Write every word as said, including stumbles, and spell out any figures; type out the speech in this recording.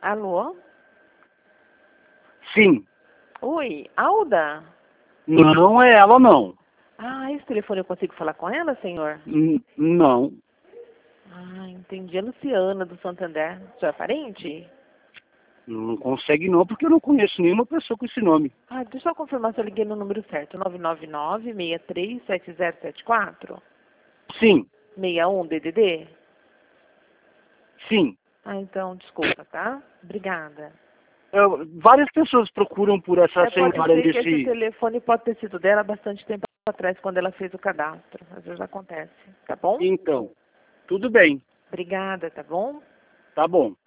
Alô? Sim. Oi, Alda? Não é ela, não. Ah, esse telefone eu consigo falar com ela, senhor? N- não. Ah, entendi. É Luciana, do Santander. Sua parente? Não consegue não, porque eu não conheço nenhuma pessoa com esse nome. Ah, deixa eu confirmar se eu liguei no número certo. nove nove nove, seis três, sete zero sete quatro? Sim, sessenta e um D D D? sim. Ah, então, desculpa, tá? Obrigada. Eu- várias pessoas procuram por essa É, pode senhora ser que esse desse... telefone pode ter sido dela há bastante tempo atrás, quando ela fez o cadastro. Às vezes acontece, tá bom? Então, tudo bem. Obrigada, tá bom? Tá bom.